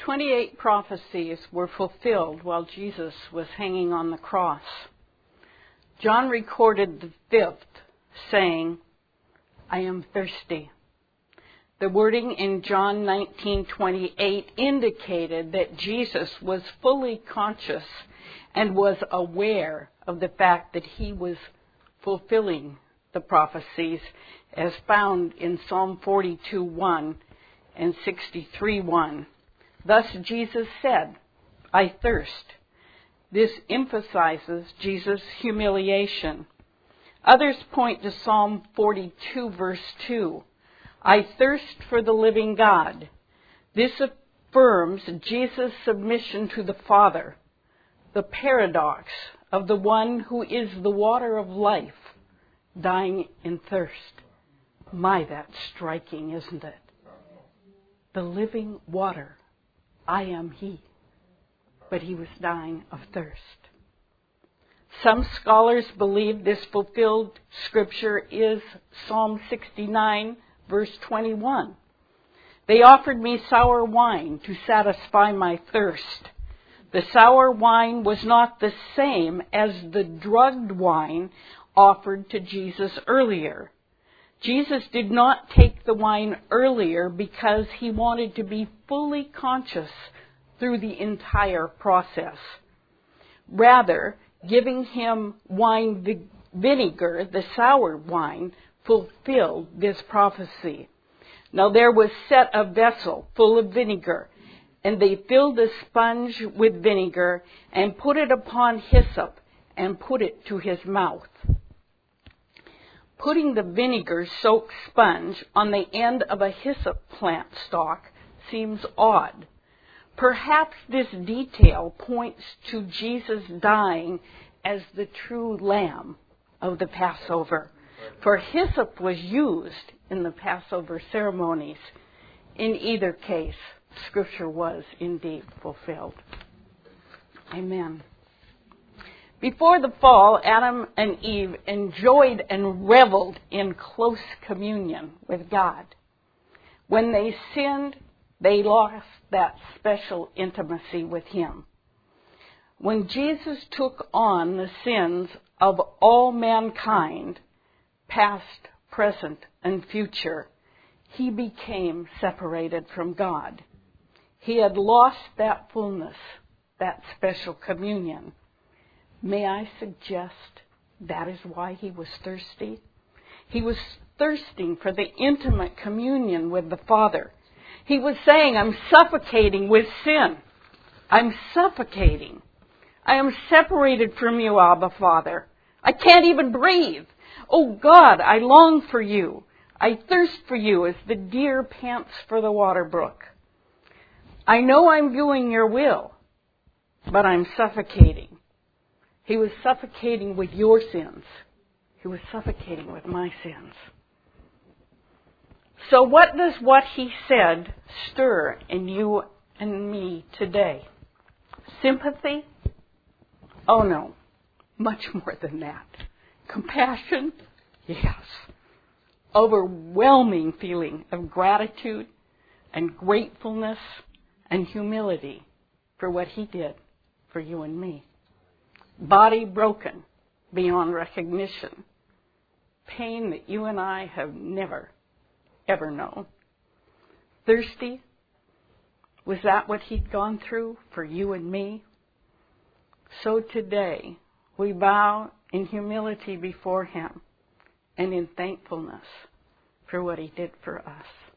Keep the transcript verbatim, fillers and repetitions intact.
twenty-eight prophecies were fulfilled while Jesus was hanging on the cross. John recorded the fifth, saying, "I am thirsty." The wording in John nineteen twenty-eight indicated that Jesus was fully conscious and was aware of the fact that he was fulfilling the prophecies as found in Psalm forty-two one and sixty-three one. Thus Jesus said, "I thirst." This emphasizes Jesus' humiliation. Others point to Psalm forty-two verse two. "I thirst for the living God." This affirms Jesus' submission to the Father, the paradox of the one who is the water of life, dying in thirst. My, that's striking, isn't it? The living water. I am He. But He was dying of thirst. Some scholars believe this fulfilled scripture is Psalm sixty-nine, verse twenty-one. "They offered me sour wine to satisfy my thirst." The sour wine was not the same as the drugged wine offered to Jesus earlier. Jesus did not take the wine earlier because he wanted to be fully conscious through the entire process. Rather, giving him wine vinegar, the sour wine, fulfilled this prophecy. Now there was set a vessel full of vinegar, and they filled a sponge with vinegar and put it upon hyssop and put it to his mouth. Putting the vinegar-soaked sponge on the end of a hyssop plant stalk seems odd. Perhaps this detail points to Jesus dying as the true lamb of the Passover, for hyssop was used in the Passover ceremonies. In either case, Scripture was indeed fulfilled. Amen. Before the fall, Adam and Eve enjoyed and reveled in close communion with God. When they sinned, they lost that special intimacy with Him. When Jesus took on the sins of all mankind, past, present, and future, He became separated from God. He had lost that fullness, that special communion. May I suggest that is why He was thirsty? He was thirsting for the intimate communion with the Father. He was saying, "I'm suffocating with sin. I'm suffocating. I am separated from you, Abba, Father. I can't even breathe. Oh God, I long for you. I thirst for you as the deer pants for the water brook. I know I'm doing your will, but I'm suffocating." He was suffocating with your sins. He was suffocating with my sins. So what does what He said stir in you and me today? Sympathy? Oh no, much more than that. Compassion? Yes. Overwhelming feeling of gratitude and gratefulness and humility for what He did for you and me. Body broken beyond recognition. Pain that you and I have never, ever known. Thirsty? Was that what He'd gone through for you and me? So today, we bow in humility before Him and in thankfulness for what He did for us.